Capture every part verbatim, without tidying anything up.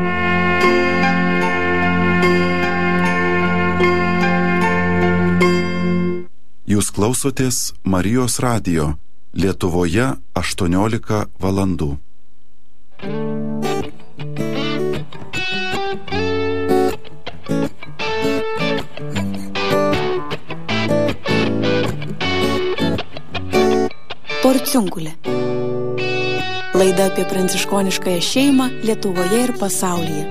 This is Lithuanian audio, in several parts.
Jūs klausotės Marijos radijo Lietuvoje aštuoniolika valandų. Porciunkulė. Laida apie pranciškoniškąją šeimą Lietuvoje ir pasaulyje.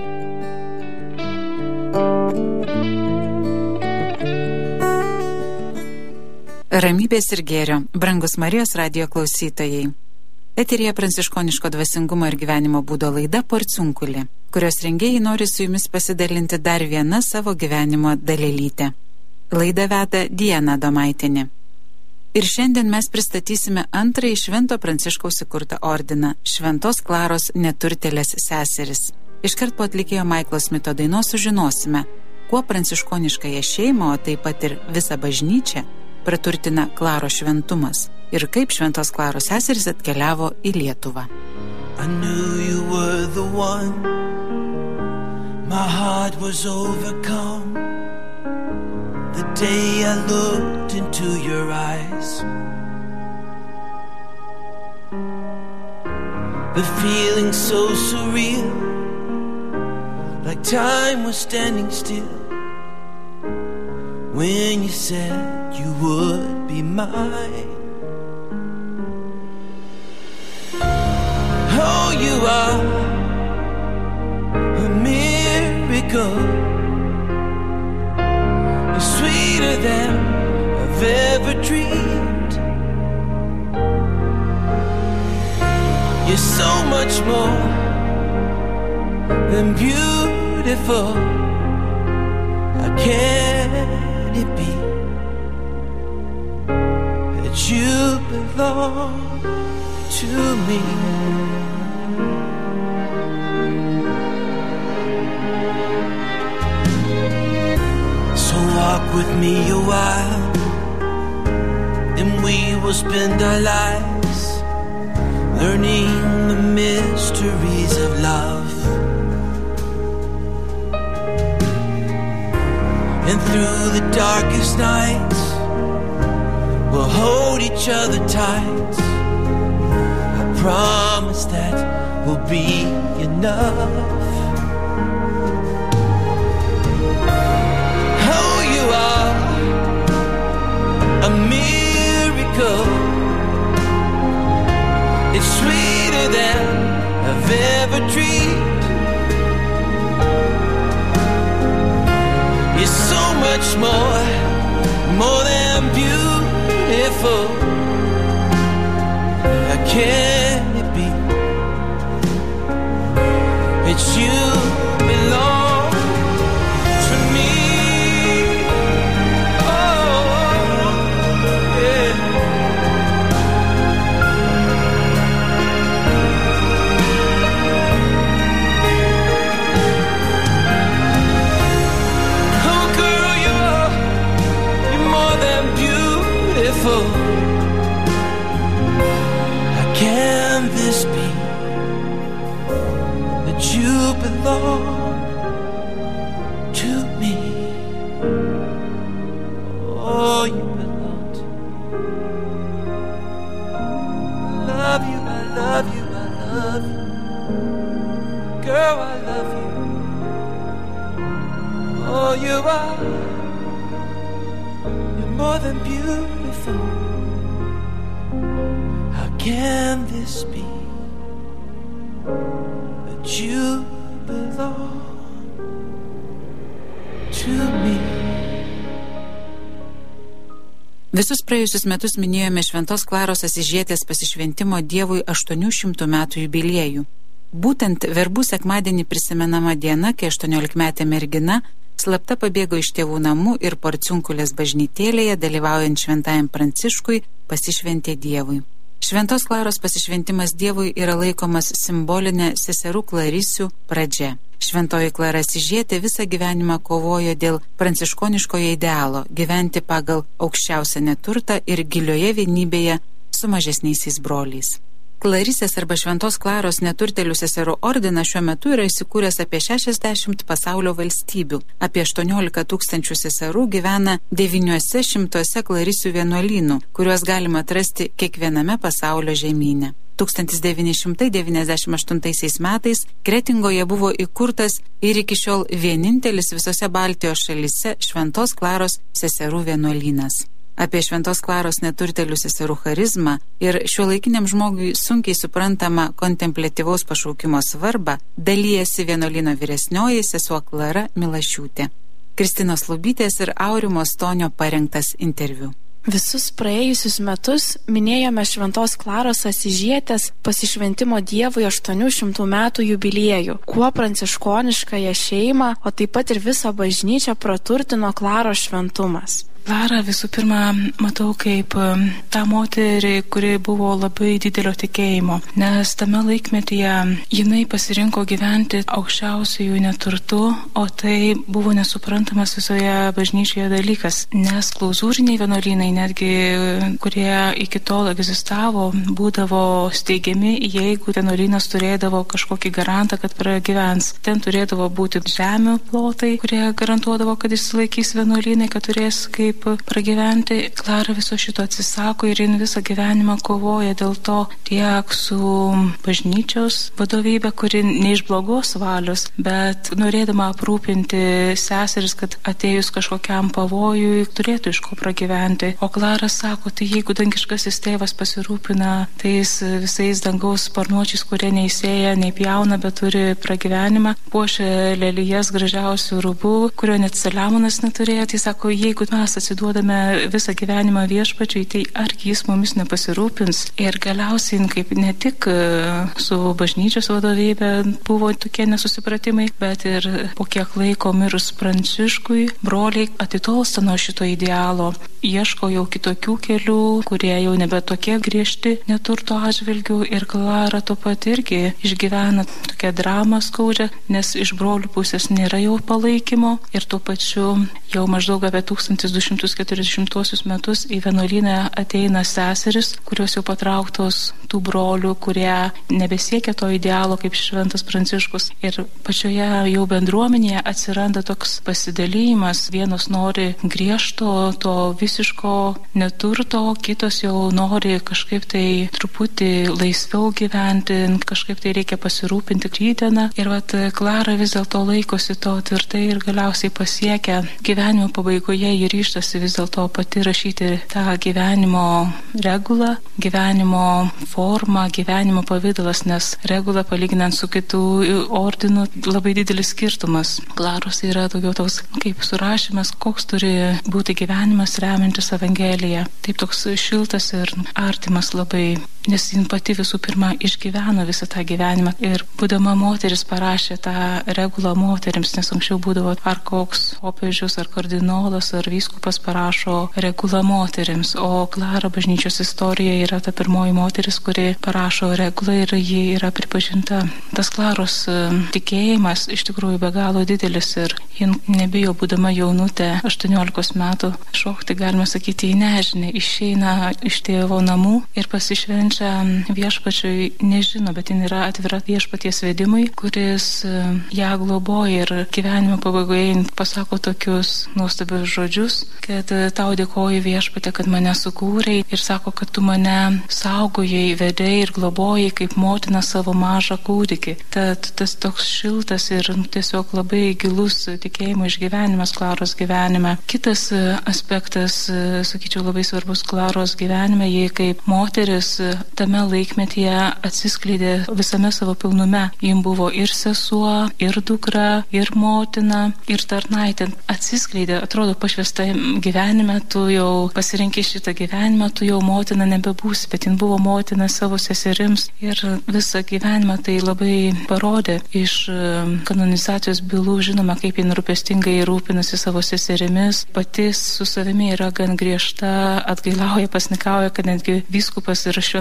Ramybės ir gėrio, brangus Marijos radijo klausytojai. Eteryje pranciškoniško dvasingumo ir gyvenimo būdo laida Porciunkulė, kurios rengėjai nori su jumis pasidalinti dar vieną savo gyvenimo dalelytę. Laidą veda Diana Adomaitienė. Ir šiandien mes pristatysime antrąjį Švento Pranciškaus įkurtą ordiną – Šventos Klaros neturtėlės seseris. Iškart po atlikėjo Maiklo Smito dainos sužinosime, kuo pranciškoniškąją šeimą, o taip pat ir visą bažnyčią praturtina Klaros šventumas ir kaip Šventos Klaros seseris atkeliavo į Lietuvą. I knew you were the one. My heart was overcome the day I looked into your eyes. The feeling so surreal, like time was standing still when you said you would be mine. Oh, you are a miracle. You're sweeter than I've ever dreamed. You're so much more than beautiful. How can it be that you belong to me? So walk with me a while, and we will spend our lives learning the mysteries of love. And through the darkest nights, we'll hold each other tight. I promise that will be enough. Oh, you are a miracle. It's sweeter than I've ever dreamed. You're so much more, more than beautiful. How can it be that you belong to me? Oh, yeah. Oh, girl, you're, you're more than beautiful. Can this be that you belong to me? Oh, you belong to me. I love you, I love you, I love you. Girl, I love you. Oh, you are. You're more than beautiful. Can this be that you belong to me? Visus praėjusius metus minėjome Šventos Klaros Asyžietės pasišventimo Dievui aštuonių šimtų metų jubiliejų. Būtent verbų sekmadienį prisimenama diena, kai aštuoniolikmetė mergina slapta pabėgo iš tėvų namų ir Porciunkulės bažnytėlėje, dalyvaujant Šventajam Pranciškui, pasišventė Dievui. Šventos Klaros pasišventimas Dievui yra laikomas simbolinė seserų Klarisių pradžia. Šventoji Klara Asyžietė visą gyvenimą kovojo dėl pranciškoniškojo idealo gyventi pagal aukščiausią neturtą ir gilioje vienybėje su mažesniaisiais broliais. Klarisės arba Šventos Klaros neturtėlių seserų ordinas šiuo metu yra įsikūręs apie šešiasdešimt pasaulio valstybių. Apie aštuoniolika tūkstančių seserų gyvena devyniuose šimtuose Klarisių vienuolynų, kuriuos galima atrasti kiekviename pasaulio žemyne. tūkstantis devyni šimtai devyniasdešimt aštuntaisiais metais Kretingoje buvo įkurtas ir iki šiol vienintelis visose Baltijos šalyse Šventos Klaros seserų vienuolynas. Apie Šventos Klaros neturtėlių seserų charizmą ir šiuolaikiniam žmogui sunkiai suprantama kontempliatyvaus pašaukimo svarbą dalyjasi vienuolyno vyresnioji sesuo Klara Milašiūtė. Kristinos Lubytės ir Aurimo Stonio parengtas interviu. Visus praėjusius metus minėjome Šventos Klaros Asyžietės pasišventimo Dievui aštuonių šimtų metų jubiliejų, kuo pranciškoniškąją šeimą, o taip pat ir visą bažnyčią praturtino Klaros šventumas. Klarą visų pirma matau kaip tą moterį, kuri buvo labai didelio tikėjimo, nes tame laikmetyje jinai pasirinko gyventi aukščiausiųjų neturtu, o tai buvo nesuprantamas visoje bažnyčioje dalykas, nes klauzūriniai vienuolynai, netgi kurie iki tol egzistavo, būdavo steigiami, jeigu vienuolynas turėdavo kažkokį garantą, kad pragyvens. Ten turėdavo būti žemių plotai, kurie garantuodavo, kad išsilaikys vienuolynai, kad turės kaip pragyventi. Klara viso šito atsisako ir jin visą gyvenimą kovoja dėl to tiek su bažnyčios vadovybė, kuri ne iš blogos valios, bet norėdama aprūpinti seseris, kad atėjus kažkokiam pavojui turėtų iš ko pragyventi. O Klara sako, tai jeigu dangiškasis tėvas pasirūpina tais visais dangaus sparnuočiais, kurie neįsėja, neįpjauna, bet turi pragyvenimą, puošia lelijas gražiausių rūbų, kurio net Saliamonas neturėjo, tai sako, jeigu mes atsiduodame visą gyvenimą viešpačiui, tai argi jis mumis nepasirūpins. Ir galiausiai, kaip ne tik su bažnyčios vadovybė buvo tokie nesusipratimai, bet ir po kiek laiko mirus Pranciškui, broliai atitolsta nuo šito idealo, ieško jau kitokių kelių, kurie jau nebe tokie griežti neturto atžvilgių, ir Klara tuo pat irgi išgyvena tokią dramą skaudžią, nes iš brolių pusės nėra jau palaikymo, ir tuo pačiu jau maždaug apie tūkstantis du šimtus keturiasdešimtuosius metus į vienuolyną ateina seseris, kurios jau patrauktos tų brolių, kurie nebesiekia to idealo kaip šventas Pranciškus. Ir pačioje jau bendruomenėje atsiranda toks pasidalymas. Vienos nori griežto, to visiško neturto, kitos jau nori kažkaip tai truputį laisviau gyventi, kažkaip tai reikia pasirūpinti rytdieną. Ir vat Klara vis dėlto laikosi to tvirtai ir galiausiai pasiekia gyvenimo pabaigoje, ji ryžtasi vis dėlto pati rašyti tą gyvenimo regulą, gyvenimo formą, gyvenimo pavidalas, nes regula palyginant su kitų ordinų labai didelis skirtumas. Klaros yra daugiau toks kaip surašymas, koks turi būti gyvenimas remiantis Evangeliją. Taip toks šiltas ir artimas labai, nes jin pati visų pirma išgyveno visą tą gyvenimą ir būdama moteris parašė tą regulą moterims, nes anksčiau būdavo ar koks popiežius, ar kardinolas, ar vyskupas parašo regulą moterims, o Klara bažnyčios istorijoje yra ta pirmoji moteris, kuri parašo regulą ir ji yra pripažinta. Tas Klaros tikėjimas iš tikrųjų be galo didelis ir jin nebijo, būdama jaunutė, aštuoniolikos metų, šokti, galima sakyti, į nežinę, išeina iš tėvo namų ir pasišvenčia viešpačiui, nežino, bet jin yra atvira viešpaties vedimui, kuris ją globoja, ir gyvenimo pabaigoje pasako tokius nuostabius žodžius, kad tau dėkoju viešpate, kad mane sukūrei, ir sako, kad tu mane saugojai, vedei ir globojai kaip motina savo mažą kūdikį. Tad tas toks šiltas ir tiesiog labai gilus tikėjimo išgyvenimas Klaros gyvenime. Kitas aspektas, sakyčiau, labai svarbus Klaros gyvenime, jie kaip moteris tame laikmetyje atsiskleidė visame savo pilnume. Jim buvo ir sesuo, ir dukra, ir motina, ir tarnaitė. Atsiskleidė, atrodo, pašvesta gyvenime, tu jau pasirinkai šitą gyvenimą, tu jau motina nebebūsi, bet jin buvo motina savo seserims ir visą gyvenimą tai labai parodė. Iš kanonizacijos bylų žinoma, kaip jin rūpestingai rūpinasi savo seserimis, pati su savimi yra gan griežta, atgailauja, pasnikauja, kad netgi vyskupas ir šventas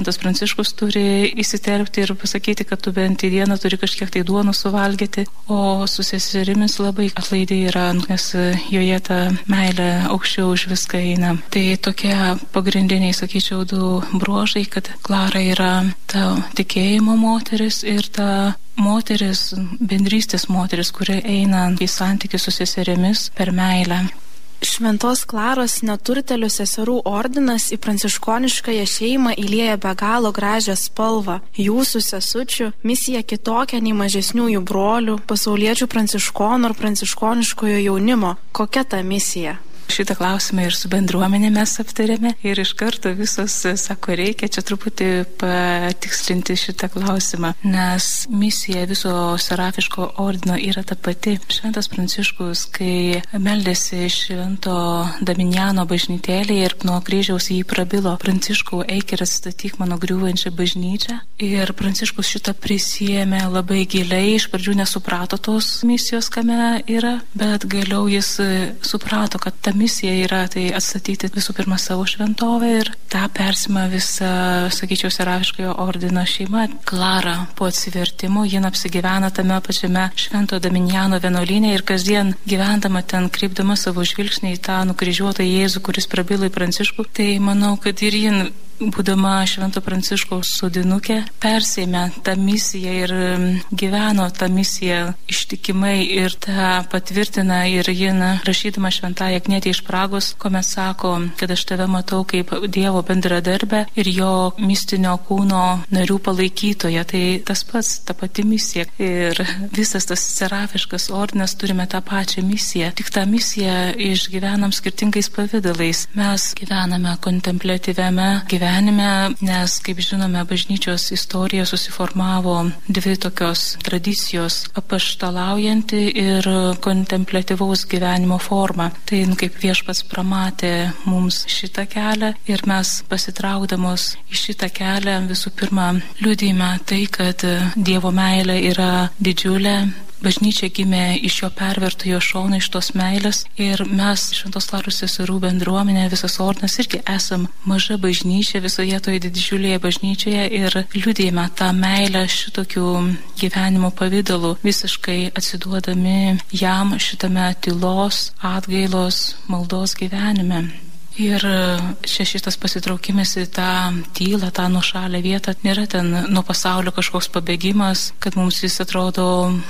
Šventas Pranciškus turi įsiterpti ir pasakyti, kad tu bent į dieną turi kažkiek tai duonų suvalgyti, o su seserimis labai atlaidai yra, nes joje ta meilė aukščiau už viską eina. Tai tokie pagrindiniai, sakyčiau, du bruožai, kad Klara yra ta tikėjimo moteris ir ta moteris, bendrystės moteris, kuri eina į santykių su seserimis per meilę. Šventos Klaros neturtelių seserų ordinas į pranciškoniškąją šeimą įlieja be galo gražią spalvą. Jūsų sesučių misija kitokia nei mažesniųjų brolių, pasauliečių pranciškonų ar pranciškoniškojo jaunimo. Kokia ta misija? Šitą klausimą ir su bendruomenė mes aptarėme ir iš karto visos sako, reikia čia truputį patikslinti šitą klausimą, nes misija viso Serafiško ordino yra ta pati. Šventas Pranciškus, kai meldėsi Švento Daminiano bažnytėlėje ir nuo kryžiaus jį prabilo: Pranciškau, eik ir atstatyk mano griūvančią bažnyčią. Ir Pranciškus šitą prisijėmė labai giliai, iš pradžių nesuprato tos misijos, kame yra, bet galiau jis suprato, kad ta misija yra tai atstatyti visų pirma savo šventovę ir tą persima visa, sakyčiau, Serafiškojo ordino šeima. Klara po atsivertimo, jin apsigyvena tame pačiame Švento Daminiano vienuolyne ir kasdien gyvendama ten, kreipdama savo žvilgsnį į tą nukryžiuotą Jėzų, kuris prabilo į Pranciškų, tai manau, kad ir jin, būdama Švento Pranciškaus sodinukė, persėmė tą misiją ir gyveno tą misiją ištikimai ir tą patvirtina ir jin, rašydama Šventąją Agnietę iš Pragos, kuomet sako, kad aš tave matau kaip Dievo bendradarbę ir jo mistinio kūno narių palaikytoje. Tai tas pats, ta pati misija. Ir visas tas Serafiškas ordinas turime tą pačią misiją. Tik tą misiją išgyvenam skirtingais pavidalais. Mes gyvename kontempliatyviame gyvenime, nes, kaip žinome, bažnyčios istorija susiformavo dvi tokios tradicijos - apaštalaujanti ir kontempliatyvaus gyvenimo forma. Tai kaip viešpats pramatė mums šitą kelią ir mes pasitraukdamos į šitą kelią visų pirma liudijame tai, kad Dievo meilė yra didžiulė. Bažnyčia gimė iš jo pervertojo šono, iš tos meilės ir mes, Šventos Klaros seserų bendruomenė, visas ordinas irgi esam maža bažnyčia visoje toje didžiulėje bažnyčioje ir liudijame tą meilę šitokių gyvenimo pavidalų, visiškai atsiduodami jam šitame tylos, atgailos, maldos gyvenime. Ir čia šitas pasitraukimas į tą tylą, tą nuošalę vietą nėra ten nuo pasaulio kažkoks pabėgimas, kad mums jis atrodo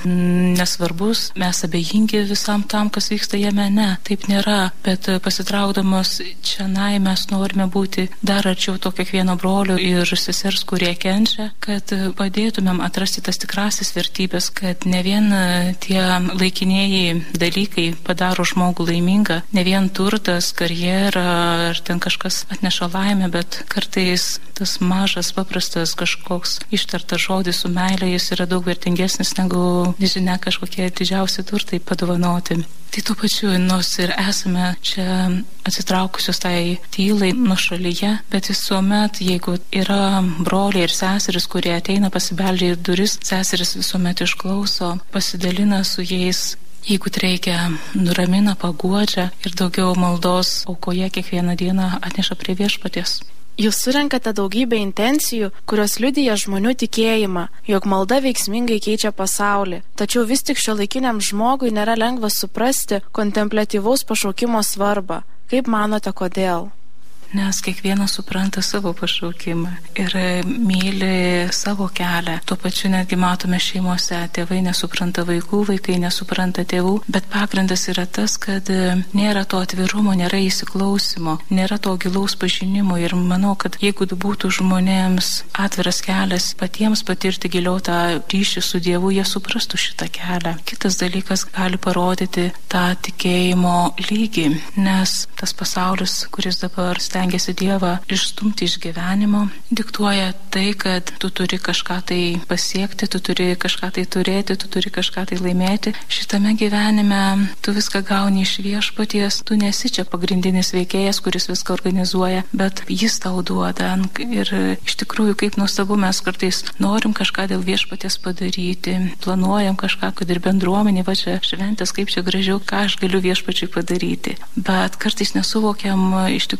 nesvarbus, mes abejingi visam tam, kas vyksta jame. Ne, taip nėra, bet pasitraukdamos čianai mes norime būti dar arčiau to kiekvieno brolio ir sesers, kurie kenčia, kad padėtumėm atrasti tas tikrasis vertybės, kad ne vien tie laikinieji dalykai padaro žmogų laimingą, ne vien turtas, karjera, ar ten kažkas atneša laimę, bet kartais tas mažas, paprastas kažkoks ištartas žodis su meilė, jis yra daug vertingesnis negu, nežinia, kažkokie didžiausi turtai padovanoti. Tai tuo pačiu, nors ir esame čia atsitraukusios tai tylai nuošalyje, bet visuomet, jeigu yra broliai ir seseris, kurie ateina, pasibeldžia į duris, seseris visuomet išklauso, pasidalina su jais. Jeigu reikia, nuramina, paguodžia ir daugiau maldos aukoje kiekvieną dieną atneša prie viešpaties. Jūs surenkate daugybę intencijų, kurios liudija žmonių tikėjimą, jog malda veiksmingai keičia pasaulį. Tačiau vis tik šiuolaikiniam žmogui nėra lengva suprasti kontempliatyvaus pašaukimo svarbą. Kaip manote, kodėl? Nes kiekvienas supranta savo pašaukimą ir myli savo kelią. Tuo pačiu netgi matome šeimose, tėvai nesupranta vaikų, vaikai nesupranta tėvų, bet pagrindas yra tas, kad nėra to atvirumo, nėra įsiklausimo, nėra to gilaus pažinimo ir manau, kad jeigu būtų žmonėms atviras kelias patiems patirti giliau tą ryšį su Dievu, jie suprastų šitą kelią. Kitas dalykas gali parodyti tą tikėjimo lygį, nes tas pasaulis, kuris dabar stengiasi Dievą išstumti iš gyvenimo, diktuoja tai, kad tu turi kažką tai pasiekti, tu turi kažką tai turėti, tu turi kažką tai laimėti. Šitame gyvenime tu viską gauni iš viešpaties, tu nesi čia pagrindinis veikėjas, kuris viską organizuoja, bet jis tau duoda. Ir iš tikrųjų, kaip nuostabu, mes kartais norim kažką dėl viešpaties padaryti, planuojam kažką, kad ir bendruomenė, va čia šventės, kaip čia gražiau, ką aš galiu viešpačiui padaryti. Bet kartais nesuvokiam iš tikrųjų, kiek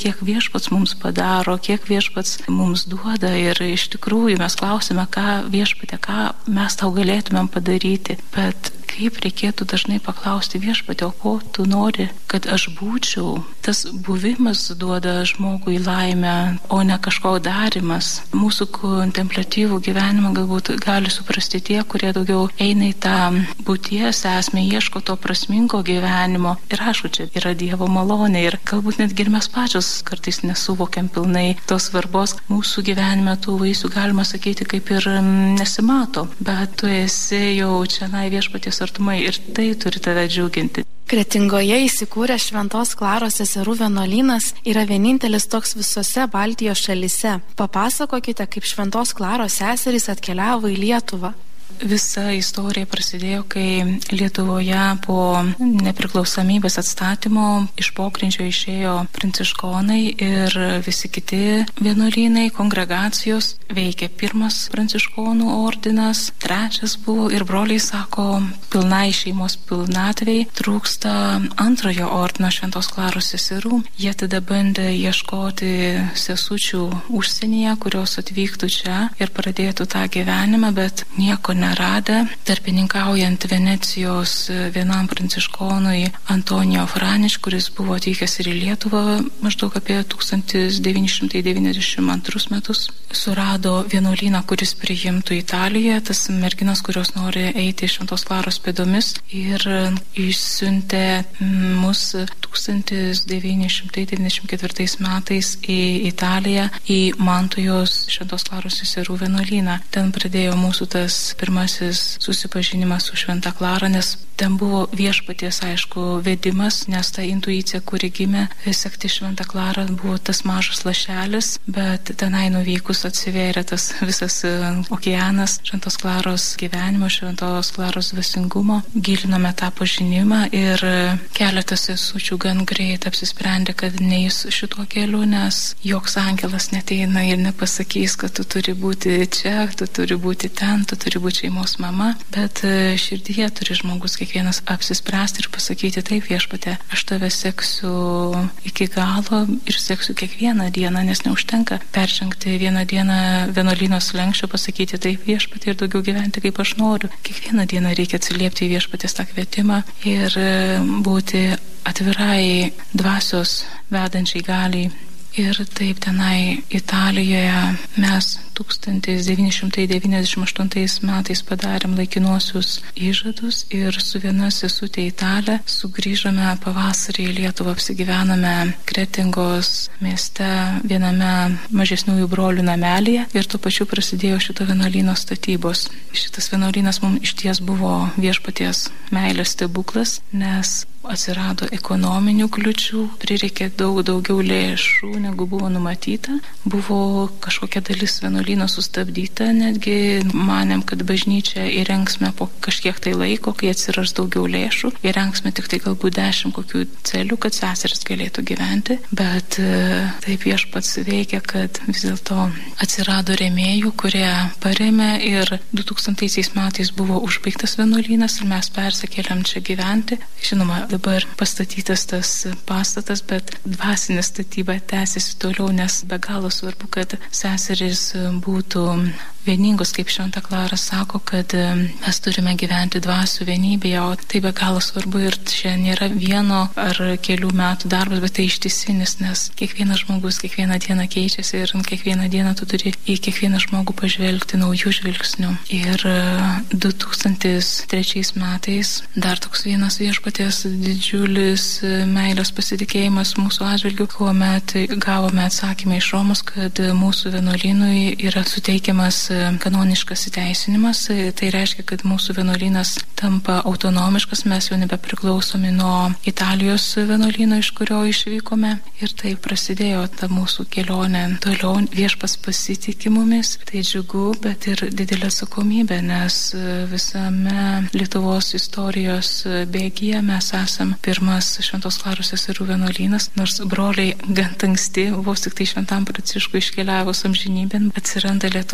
kiek viešpats mums padaro, kiek viešpats mums duoda ir iš tikrųjų mes klausime, ką viešpatė, ką mes tau galėtumėm padaryti, bet kaip reikėtų dažnai paklausti viešpatė, o ko tu nori, kad aš būčiau. Tas buvimas duoda žmogui laimę, o ne kažko darimas. Mūsų kontempliatyvų gyvenimą galbūt gali suprasti tie, kurie daugiau eina į tą būties esmę, ieško to prasmingo gyvenimo. Ir aišku, čia yra Dievo malonė ir galbūt netgi ir mes pačios kartais nesuvokiam pilnai tos svarbos. Mūsų gyvenime tų vaisių galima sakyti kaip ir nesimato, bet tu esi jau čia na viešpaties artumai ir tai turi tave džiuginti. Kretingoje įsikūręs Šventos Klaros seserų vienuolynas yra vienintelis toks visose Baltijos šalyse. Papasakokite, kaip Šventos Klaros seserys atkeliavo į Lietuvą. Visa istorija prasidėjo, kai Lietuvoje po nepriklausomybės atstatymo iš pogrindžio išėjo pranciškonai ir visi kiti vienuolynai, kongregacijos. Veikė pirmas pranciškonų ordinas, trečias buvo ir broliai sako, pilnai šeimos pilnatvei trūksta antrojo ordino Šventos Klaros seserų. Jie tada bandė ieškoti sesučių užsienyje, kurios atvyktų čia ir pradėtų tą gyvenimą, bet nieko neradę. Tarpininkaujant Venecijos vienam pranciškonui Antonijo Franiš, kuris buvo atvykęs ir į Lietuvą maždaug apie tūkstantis devyni šimtai devyniasdešimt antrus metus, surado vienuolyną, kuris priimtų Italijoje, tas merginas, kurios nori eiti Šventos Klaros pėdomis, ir išsiuntė mus tūkstantis devyni šimtai devyniasdešimt ketvirtais metais į Italiją, į Mantujos Šventos Klaros seserų vienuolyną. Ten pradėjo mūsų tas pirmasis susipažinimas su Šventa Klara, nes ten buvo viešpaties, aišku, vedimas, nes ta intuicija, kuri gimė sekti Šventą Klarą, buvo tas mažas lašelis, bet tenai nuvykus atsivėrė tas visas okeanas Šventos Klaros gyvenimo, Šventos Klaros dvasingumo. Gilinome tą pažinimą ir keletas sesučių gan greit apsisprendė, kad neis šituo keliu, nes joks angelas neteina ir nepasakys, kad tu turi būti čia, tu turi būti ten, tu turi būti šeimos mama, bet širdyje turi žmogus kiekvienas apsispręsti ir pasakyti, taip viešpatė, aš tave seksiu iki galo ir seksiu kiekvieną dieną, nes neužtenka peržengti vieną dieną vienuolyno slenksčio, pasakyti, taip viešpatė, ir daugiau gyventi kaip aš noriu. Kiekvieną dieną reikia atsiliepti į viešpatės tą kvietimą ir būti atvirai dvasios vedančiai galiai. Ir taip tenai Italijoje mes tūkstantis devyni šimtai devyniasdešimt aštuntais metais padarėm laikinuosius įžadus ir su viena sesutė Italė sugrįžome pavasarį į Lietuvą, apsigyvename Kretingos mieste viename mažesniųjų brolių namelyje ir tuo pačiu prasidėjo šito vienuolyno statybos. Šitas vienuolynas mums išties buvo viešpaties meilės stebuklas, nes atsirado ekonominių kliučių, prireikė daug daugiau lėšų, negu buvo numatyta. Buvo kažkokia dalis vienuolyno sustabdyta, netgi manėm, kad bažnyčią įrengsime po kažkiek tai laiko, kai atsiras daugiau lėšų. Įrengsime tik tai galbūt dešimt kokių celių, kad seseris galėtų gyventi, bet taip viešpats veikia, kad vis dėlto atsirado rėmėjų, kurie parėmė ir du tūkstantaisiais metais buvo užbaigtas vienuolynas ir mes persikėlėm čia gyventi. Žinoma, dabar pastatytas tas pastatas, bet dvasinė statyba tęsiasi toliau, nes be galo svarbu, kad seserys būtų vieningos, kaip Šventa Klara sako, kad mes turime gyventi dvasių vienybėje, o tai be galo svarbu ir čia nėra vieno ar kelių metų darbas, bet tai ištisinis, nes kiekvienas žmogus kiekvieną dieną keičiasi ir kiekvieną dieną tu turi į kiekvieną žmogų pažvelgti naujų žvilgsnių. Ir du tūkstantis trečiais metais dar toks vienas viešpaties didžiulis meilės pasitikėjimas mūsų atžvilgiu, kuomet gavome atsakymą iš Romos, kad mūsų vienuolynui yra suteikiamas kanoniškas įteisinimas. Tai reiškia, kad mūsų vienuolynas tampa autonomiškas, mes jau nebepriklausomi nuo Italijos vienuolyno, iš kurio išvykome. Ir tai prasidėjo ta mūsų kelionė toliau. Viešpas pasitikė mumis, tai džiugu, bet ir didelė atsakomybė, nes visame Lietuvos istorijos bėgyje mes esam pirmas Šventos Klaros seserų vienuolynas, nors broliai gan anksti, vos tik tai Šventam Pranciškui iškeliavus amžinybėn, atsiranda Lietuvoje,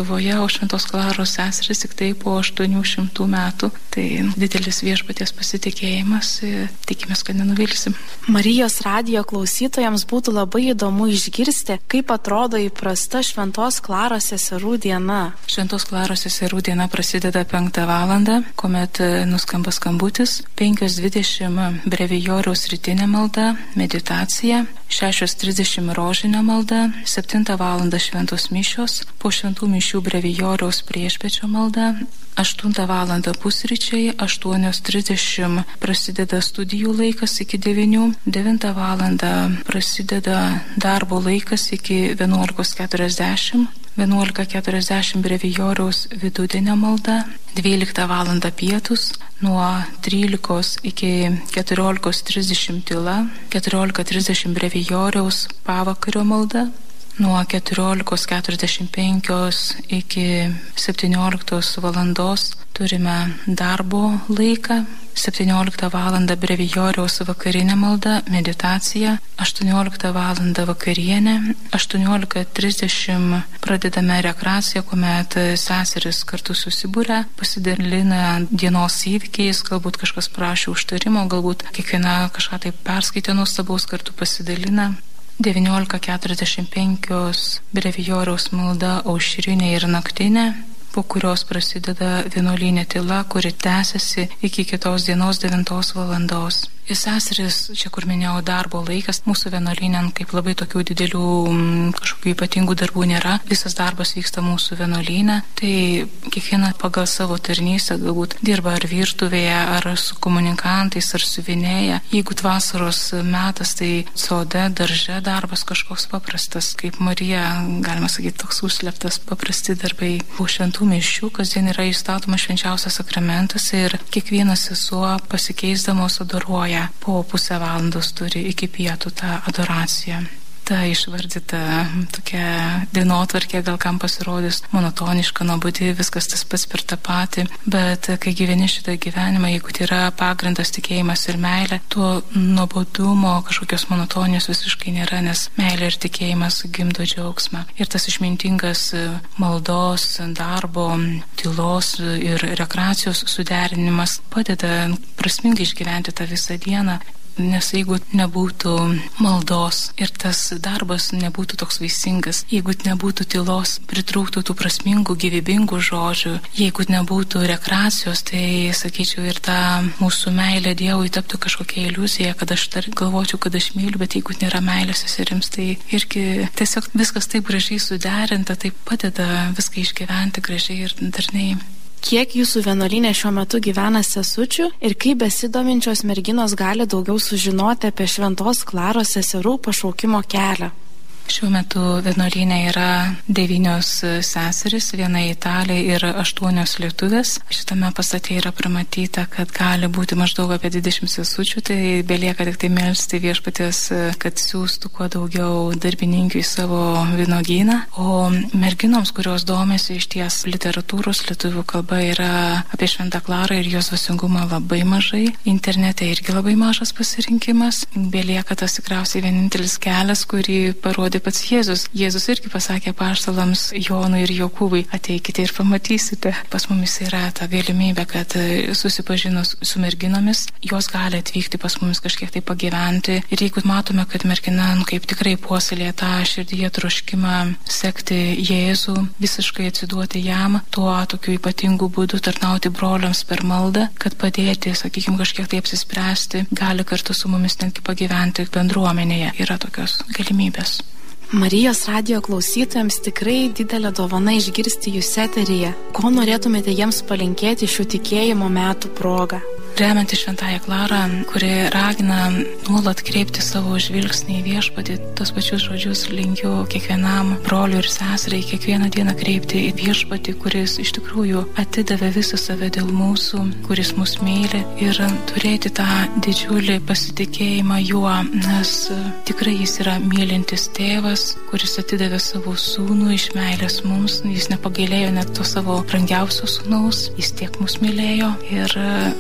gavo Šventos Klaros seseris tik tai po aštuonių šimtų metų. Tai didelis viešpaties pasitikėjimas, tikimės, kad nenuvilsim. Marijos radijo klausytojams būtų labai įdomu išgirsti, kaip atrodo įprasta Šventos Klaros seserų diena. Šventos Klaros seserų diena prasideda penktą valandą, kuomet nuskamba skambutis, penkios dvidešimt brevijoriaus rytinė malda, meditacija, šešios trisdešimt rožinė malda, septintą valandą šventos mišios, po šventų mišių brevijoriaus priešpečio malda, aštuntą valandą pusryčiai, aštuonios trisdešimt prasideda studijų laikas iki devynių, devintą valandą prasideda darbo laikas iki vienuolikos keturiasdešimt, vienuolika keturiasdešimt brevijoriaus vidudienė malda, dvyliktą valandą pietus, nuo trylikos iki keturiolikos trisdešimt tyla, keturiolika trisdešimt brevijoriaus pavakario malda, nuo keturiolikos keturiasdešimt penkios iki septynioliktos valandos turime darbo laiką, septynioliktą valandą brevijoriaus vakarinė malda, meditacija, aštuonioliktą valandą vakarienė, aštuoniolika trisdešimt pradedame rekreaciją, kuomet seseris kartu susibūrė, pasidalina dienos įvykiais, galbūt kažkas prašė užtarimo, galbūt kiekviena kažką tai perskaitė nuostabaus, kartu pasidalina. devyniolika keturiasdešimt penkios brevijoriaus malda aušrinė ir naktinė, po kurios prasideda vienuolinė tyla, kuri tęsiasi iki kitos dienos devintos valandos. Ir seseris, čia kur minėjau, darbo laikas, mūsų vienuolinė kaip labai tokių didelių m, kažkokių ypatingų darbų nėra, visas darbas vyksta mūsų vienuolinė, tai kiekviena pagal savo tarnystę galbūt dirba ar virtuvėje, ar su komunikantais, ar siuvinėja. Jeigu vasaros metas, tai sode, darže darbas kažkoks paprastas, kaip Marija, galima sakyti, toks užslėptas paprasti darbai. Po šventų mišių kasdien yra įstatomas švenčiausias sakramentas ir kiekvienas sesuo pasikeisdamos adoruoja. Po pusę valandos turi iki pietų tą adoraciją. Ta išvardyta tokia dienotvarkė gal kam pasirodys monotoniška, nuobodi, viskas tas pats per tą patį, bet kai gyveni šitą gyvenimą, jeigu tai yra pagrindas tikėjimas ir meilė, tuo nuobodumo kažkokios monotonijos visiškai nėra, nes meilė ir tikėjimas gimdo džiaugsmą. Ir tas išmintingas maldos, darbo, tylos ir rekreacijos suderinimas padeda prasmingai išgyventi tą visą dieną. Nes jeigu nebūtų maldos ir tas darbas nebūtų toks vaisingas, jeigu nebūtų tylos, pritrūktų tų prasmingų, gyvybingų žodžių, jeigu nebūtų rekreacijos, tai, sakyčiau, ir ta mūsų meilė Dievui taptų kažkokia iliuzija, kad aš tar, galvočiau, kad aš myliu, bet jeigu nėra meilės seserims, tai irgi tiesiog viskas taip gražiai suderinta, tai padeda viską išgyventi gražiai ir darniai. Kiek jūsų vienuolyne šiuo metu gyvena sesučių ir kaip besidominčios merginos gali daugiau sužinoti apie Šventos Klaros seserų pašaukimo kelią? Šiuo metu vienuolyne yra devynios seserys, viena italė ir aštuonios lietuvės. Šitame pastate yra pramatyta, kad gali būti maždaug apie dvidešimt sesučių, tai belieka tik tai melsti viešpaties, kad siūstų kuo daugiau darbininkių į savo vynuogyną. O merginoms, kurios domisi iš ties literatūros, lietuvių kalba yra apie Šventą Klarą ir jos dvasingumą labai mažai. Internete irgi labai mažas pasirinkimas. Belieka tas tikriausiai vienintelis kelias, kurį parodė pats Jėzus. Jėzus irgi pasakė apaštalams Jonui ir Jokūbui, ateikite ir pamatysite. Pas mumis yra ta galimybė, kad susipažinus su merginomis, jos gali atvykti pas mumis kažkiek tai pagyventi. Ir jeigu matome, kad mergina nu, kaip tikrai puoselėja tą širdyje troškimą sekti Jėzų, visiškai atsiduoti jam, tuo tokiu ypatingu būdu tarnauti broliams per maldą, kad padėti, sakykime, kažkiek tai apsispręsti, gali kartu su mumis netgi pagyventi bendruomenėje. Yra tokios galimybės. Marijos radijo klausytojams tikrai didelė dovana išgirsti jūs eteryje. Ko norėtumėte jiems palinkėti šių tikėjimo metų progą? Remianti Šventąją Klarą, kuri ragina nuolat kreipti savo žvilgsnį į viešpatį, tos pačius žodžius linkiu kiekvienam broliui ir sesrai, kiekvieną dieną kreipti į viešpatį, kuris iš tikrųjų atidavė visą save dėl mūsų, kuris mus myli, ir turėti tą didžiulį pasitikėjimą juo, nes tikrai jis yra mylintis tėvas, kuris atidavė savo sūnų iš meilės mums, jis nepagailėjo net to savo brangiausio sūnaus, jis tiek mus mylėjo ir savo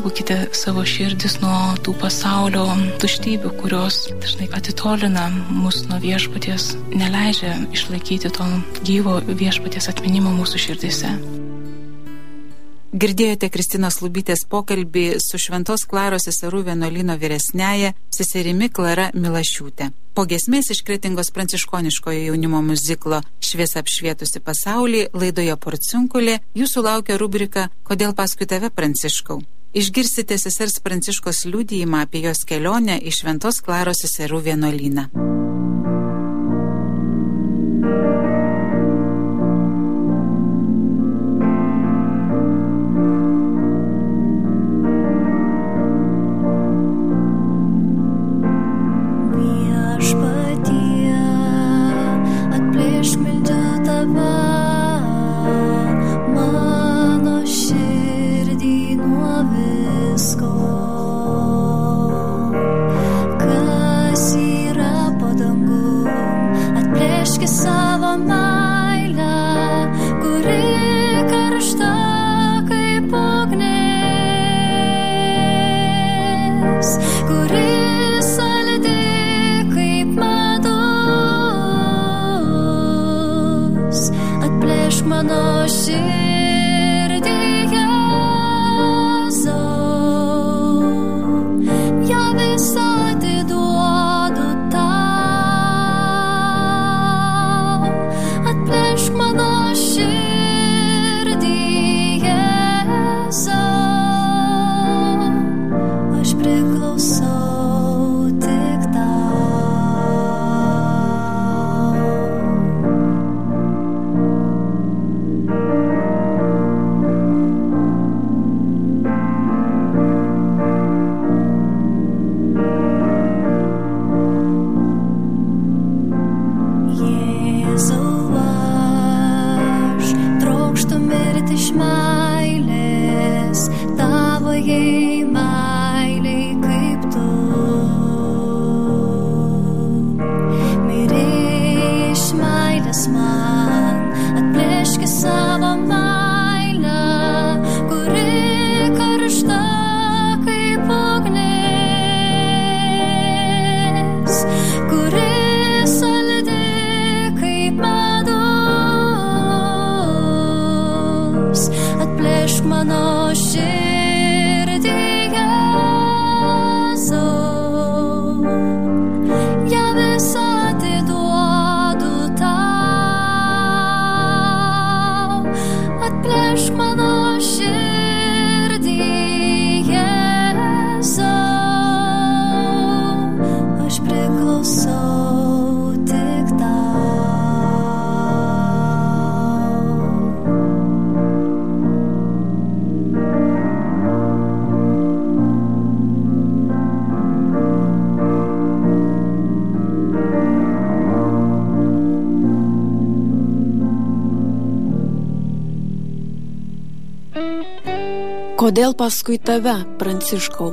apsaugokite savo širdis nuo tų pasaulio tuštybių, kurios dažnai atitolina mus nuo viešpaties, neleidžia išlaikyti to gyvo viešpaties atminimo mūsų širdise. Girdėjote Kristinos Lubytės pokalbį su Šventos Klaros seserų vienuolyno vyresniaja seserimi Klara Milašiūtė. Po giesmės iš Kretingos pranciškoniškojo jaunimo muziklo Šviesa apšvietusi pasaulį laidoje Porciunkulė jūsų laukia rubrika Kodėl paskui tave, Pranciškau? Išgirsite sesers Pranciškos liudijimą apie jos kelionę į Šventos Klaros seserų vienuolyną. Kodėl paskui tave, Pranciškau?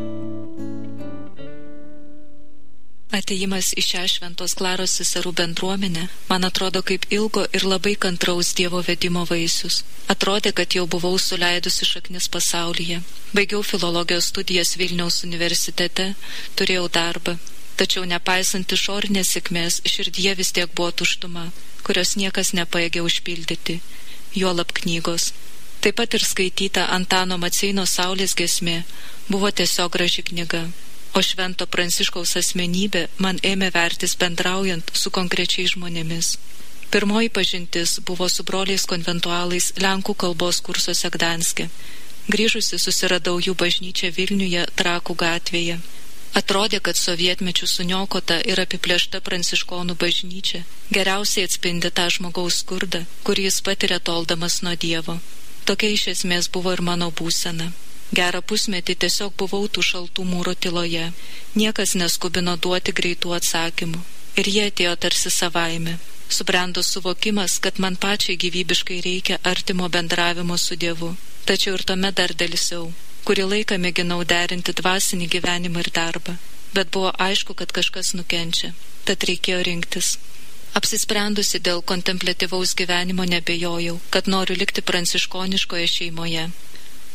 Atėjimas į šią Šventos Klaros seserų bendruomenę man atrodo kaip ilgo ir labai kantraus Dievo vedimo vaisius. Atrodė, kad jau buvau suleidusi šaknis pasaulyje. Baigiau filologijos studijas Vilniaus universitete, turėjau darbą. Tačiau nepaisant išorinės sėkmės, širdyje vis tiek buvo tuštuma, kurios niekas nepajėgė užpildyti, juolab knygos. Taip pat ir skaityta Antano Maceinos Saulės giesmė buvo tiesiog graži knyga, o Švento Pranciškaus asmenybė man ėmė vertis bendraujant su konkrečiais žmonėmis. Pirmoji pažintis buvo su broliais konventualais Lenkų kalbos kursuose Gdanske. Grįžusi susiradau jų bažnyčią Vilniuje Trakų gatvėje. Atrodė, kad sovietmečių suniokota ir apiplėšta pranciškonų bažnyčia geriausiai atspindi tą žmogaus skurdą, kurį jis patiria toldamas nuo Dievo. Tokia iš esmės buvo ir mano būsena. Gerą pusmetį tiesiog buvau tų šaltų mūro tyloje. Niekas neskubino duoti greitų atsakymų. Ir jie atėjo tarsi savaime. Subrendo suvokimas, kad man pačiai gyvybiškai reikia artimo bendravimo su Dievu. Tačiau ir tuomet dar delsiau. Kurį laiką mėginau derinti dvasinį gyvenimą ir darbą. Bet buvo aišku, kad kažkas nukenčia. Tad reikėjo rinktis. Apsisprendusi dėl kontempliatyvaus gyvenimo nebejojau, kad noriu likti pranciškoniškoje šeimoje.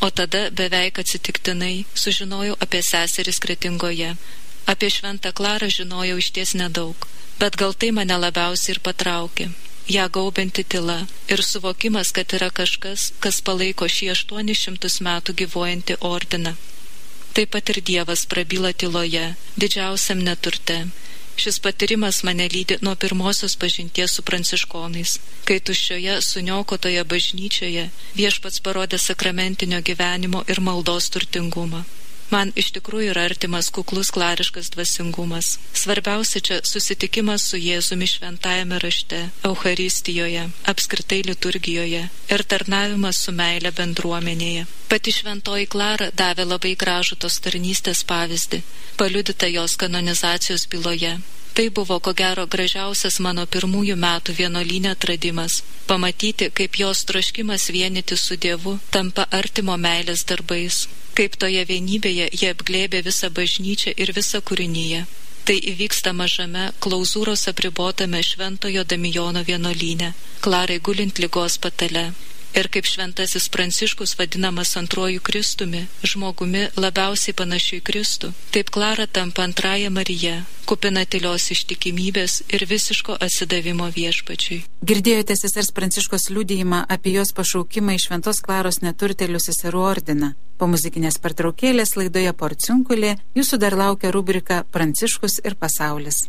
O tada beveik atsitiktinai sužinojau apie seseris Kretingoje. Apie Šventą Klarą žinojau išties nedaug, bet gal tai mane labiausiai ir patraukė. Ją gaubianti tyla ir suvokimas, kad yra kažkas, kas palaiko šį aštuonis šimtus metų gyvuojantį ordiną. Taip pat ir Dievas prabyla tyloje, didžiausiam neturte. Šis patyrimas mane lydi nuo pirmosios pažinties su pranciškonais, kai tuščioje suniokotoje bažnyčioje Viešpats parodė sakramentinio gyvenimo ir maldos turtingumą. Man iš tikrųjų yra artimas kuklus klariškas dvasingumas. Svarbiausia čia susitikimas su Jėzumi šventajame rašte, Eucharistijoje, apskritai liturgijoje ir tarnavimas su meile bendruomenėje. Pati Šventoji Klara davė labai gražų tos tarnystės pavyzdį, paliudyta jos kanonizacijos byloje. Tai buvo ko gero gražiausias mano pirmųjų metų vienuolyne atradimas – pamatyti, kaip jos troškimas vienyti su Dievu tampa artimo meilės darbais, kaip toje vienybėje jie apglėbė visą bažnyčią ir visą kūrinyje. Tai įvyksta mažame, klauzūros apribotame Šventojo Damijono vienuolyne, Klarai gulint ligos patale. Ir kaip šventasis Pranciškus vadinamas antruoju Kristumi, žmogumi labiausiai panašiu į Kristų, taip Klara tampa antrąja Marija, kupina tylios ištikimybės ir visiško atsidavimo Viešpačiui. Girdėjote sesers Pranciškos liudijimą apie jos pašaukimą į Šventos Klaros neturtėlių seserų ordiną. Po muzikinės pertraukėlės laidoje Porciunkulė jūsų dar laukia rubrika Pranciškus ir pasaulis.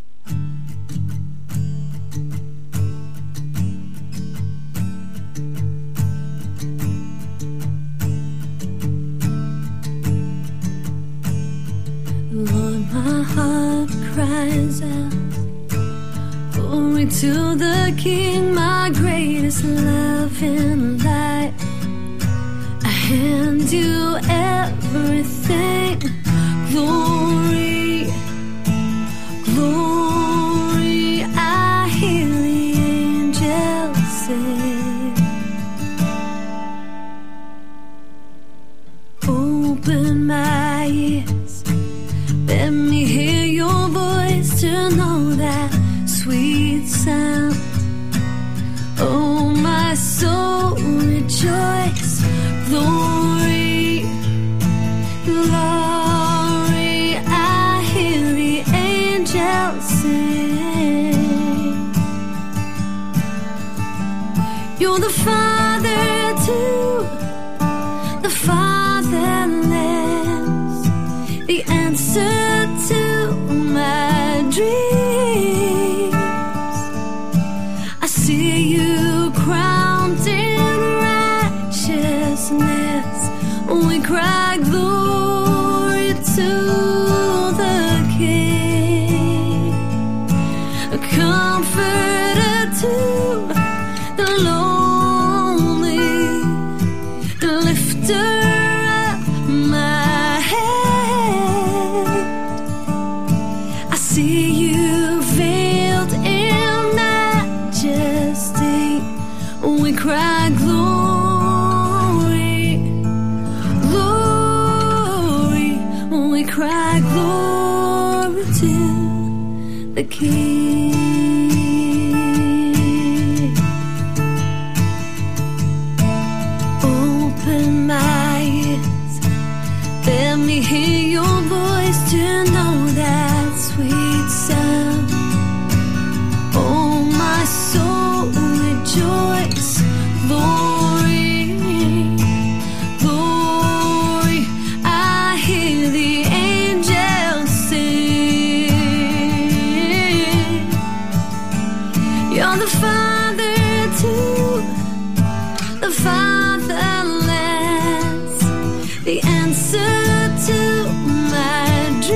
Lord, my heart cries out, glory to the King, my greatest love and light. I hand you everything, glory, glory. I hear the angels sing. Open my ears, let me hear your voice to know that sweet sound. Oh, my soul rejoice, glory, glory. I hear the angels sing. You're the Father too, the fatherless, the answer to my dreams. I see you crowned in righteousness. We cry glory to the King, a comforter to the lonely, the lifter up my head. I see you veiled in majesty. We cry glory, glory. We cry glory to the King. Open my ears, let me hear your voice to know that sweet sound. Oh, my soul rejoice, glory, glory. I hear the angels sing. You're the Father too, the fatherless, the answer to my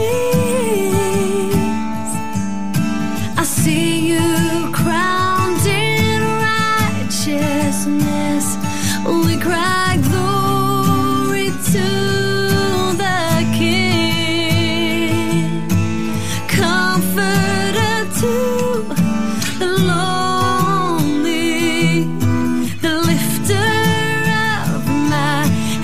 dreams. I see you crowned in righteousness. We cry glory to the King, comforter to the lonely, the lifter of my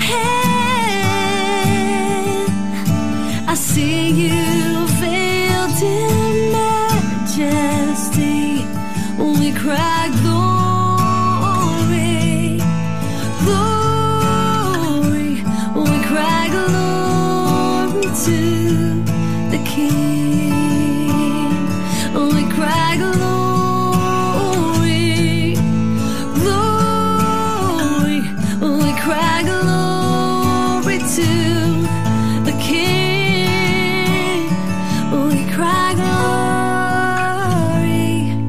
head. I see you veiled in majesty. We cry glory, glory. to the King. We cry glory, glory. We cry glory to the King. We cry glory,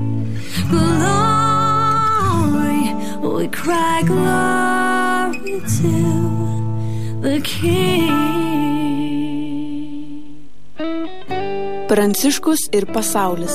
glory. We cry glory to the King. Pranciškus ir pasaulis.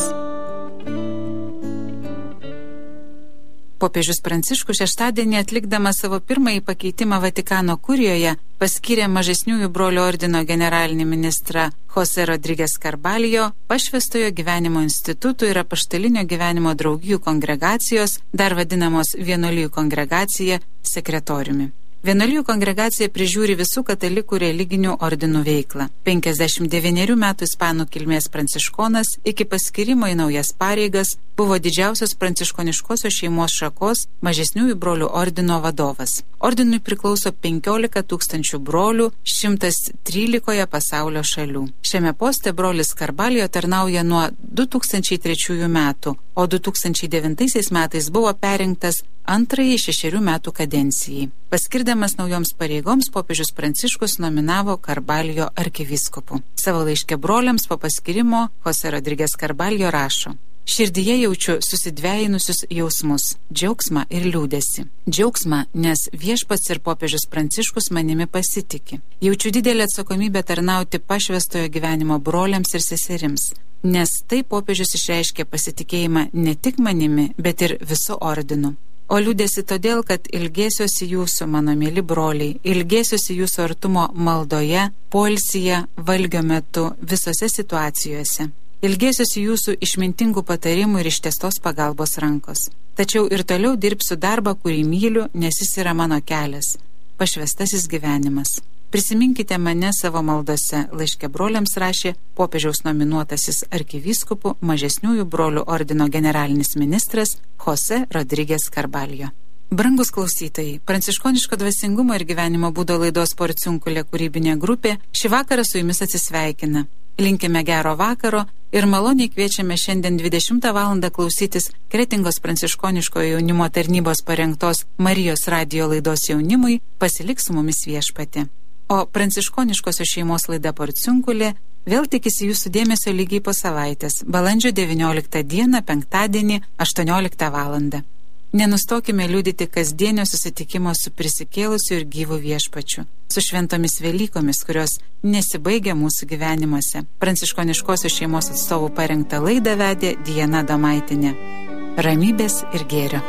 Popiežius Pranciškus šeštadienį atlikdamas savo pirmąjį pakeitimą Vatikano kurijoje paskyrė mažesniųjų brolių ordino generalinį ministrą Jose Rodriguez Carballo, Pašvęstojo gyvenimo institutų ir Apaštalinio gyvenimo draugijų kongregacijos, dar vadinamos Vienuolijų kongregacija, sekretoriumi. Vienuolijų kongregacija prižiūri visų katalikų religinių ordinų veiklą. penkiasdešimt devynerių metų ispanų kilmės pranciškonas iki paskirimo į naujas pareigas buvo didžiausios pranciškoniškosios šeimos šakos mažesniųjų brolių ordino vadovas. Ordinui priklauso penkiolika tūkstančių brolių šimtas trylikoje pasaulio šalių. Šiame poste brolis Carballo tarnauja nuo du tūkstančiai trečiųjų metų, o du tūkstančiai devintaisiais metais buvo perrinktas antrąjį šešerių metų kadencijai. Paskirdamas naujoms pareigoms, popiežius Pranciškus nominavo Carballo arkivyskupu. Savo laiške broliams po paskirimo Jose Rodriguez Carballo rašo: Širdyje jaučiu susidvejinusius jausmus, džiaugsmą ir liūdesį. Džiaugsmą, nes viešpats ir popiežius Pranciškus manimi pasitiki. Jaučiu didelę atsakomybę tarnauti pašvęstojo gyvenimo broliams ir seserims, nes tai popiežius išreiškė pasitikėjimą ne tik manimi, bet ir visu ordinu. O liūdėsi todėl, kad ilgėsiuosi jūsų, mano mėly broliai, ilgėsiuosi jūsų artumo maldoje, poilsyje, valgio metu, visose situacijose. Ilgėsiuosi jūsų išmintingų patarimų ir ištiestos pagalbos rankos. Tačiau ir toliau dirbsiu darbą, kurį myliu, nes jis yra mano kelias – pašvęstasis gyvenimas. Prisiminkite mane savo maldose, laiške broliams rašė popiežiaus nominuotasis arkivyskupu mažesniųjų brolių ordino generalinis ministras Jose Rodriguez Carballo. Brangus klausytojai, pranciškoniško dvasingumo ir gyvenimo būdo laidos Porciunkulė kūrybinė grupė šį vakarą su jumis atsisveikina. Linkime gero vakaro ir maloniai kviečiame šiandien dvidešimtą valandą klausytis Kretingos pranciškoniškojo jaunimo tarnybos parengtos Marijos radijo laidos jaunimui Pasilik su mumis viešpatį. O pranciškoniškosios šeimos laida Porciunkulė vėl tikisi jūsų dėmesio lygiai po savaitės, balandžio devynioliktą dieną, penktadienį, aštuonioliktą valandą. Nenustokime liudyti kasdienio susitikimo su prisikėlusiu ir gyvu viešpačiu, su šventomis Velykomis, kurios nesibaigia mūsų gyvenimuose. Pranciškoniškosios šeimos atstovų parengtą laidą vedė Diana Domaitinė. Ramybės ir gėrio.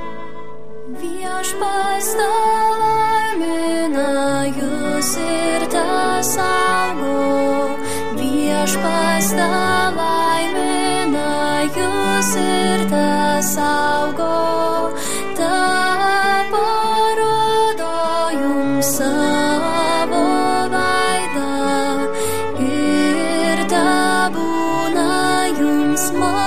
Viešpats laimina jūs ir tas saugo, viešpats laimina jūs ir tas saugo, ta parodo jums savo veidą ir ta būna jums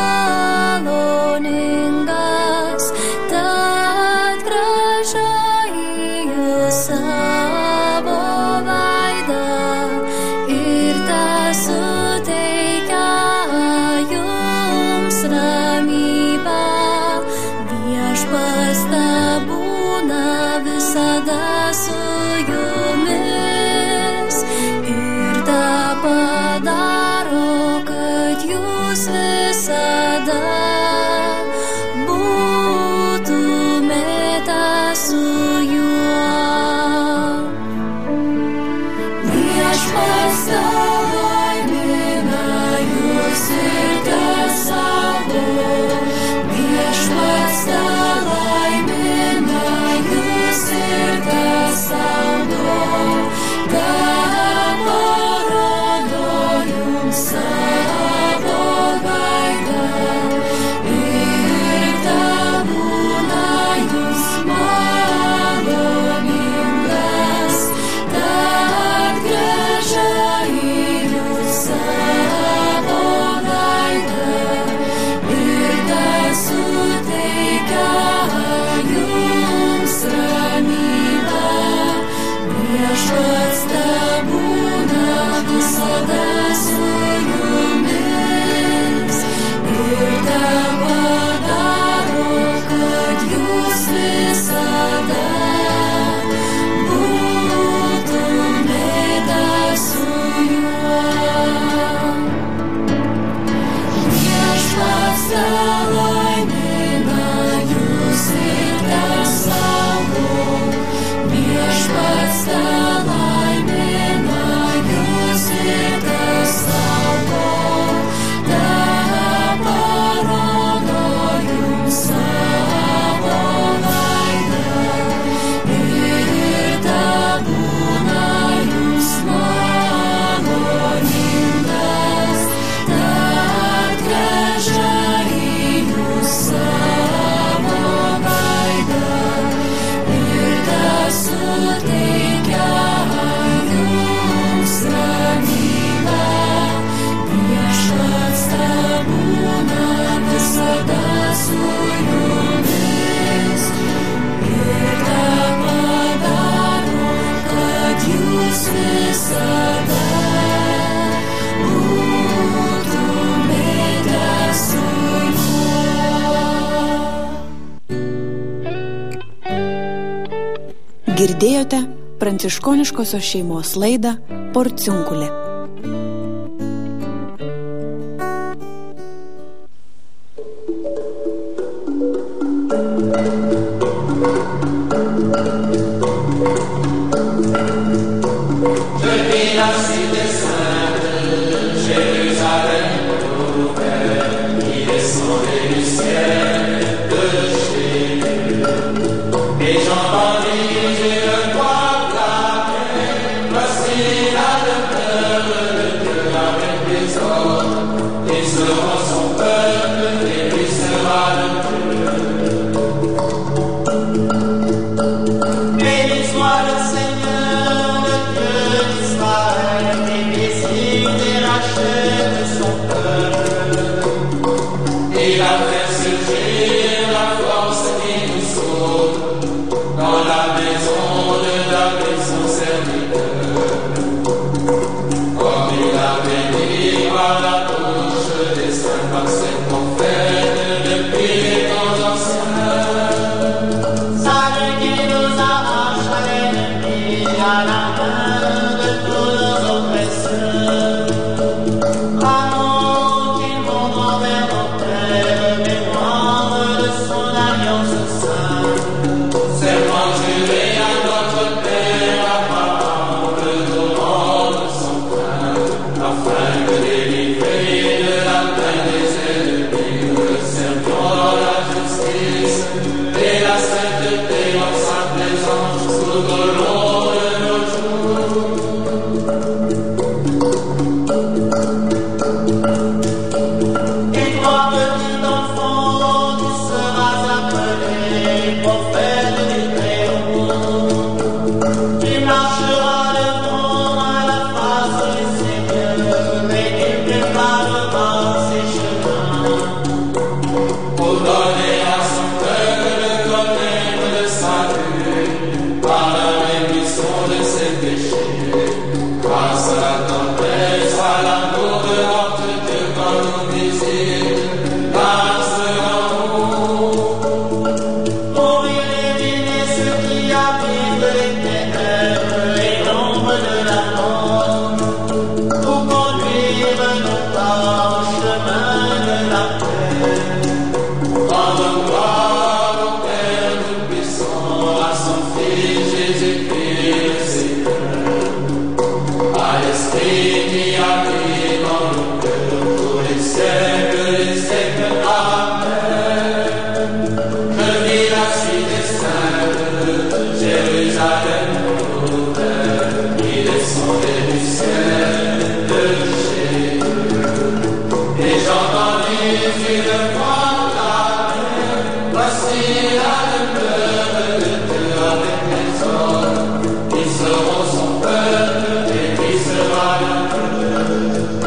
maloningas, tad gražoji jūs savo veidą ir ta suteikia jums ramybę. Viešpats būna visada su jumis ir ta padaro, kad jūs visada visada su jumis ir tepadaro, kad jūs visada būtumėte su juo. Viešpats telaimina jūs ir tesaugo, viešpats telaimina jūs ir tesaugo, teparodo jums savo veidą ir tebūna jums maloningas, atgręžia į jūs savo veidą ir tesuteikia jums ramybę. Viešpats tebūna visada su jumis ir tepadaro, kad jūs visada būtumėte su juo. Girdėjote pranciškoniškosios šeimos laidą Porciunkulė. Ils seront son peuple et qui sera le peuple.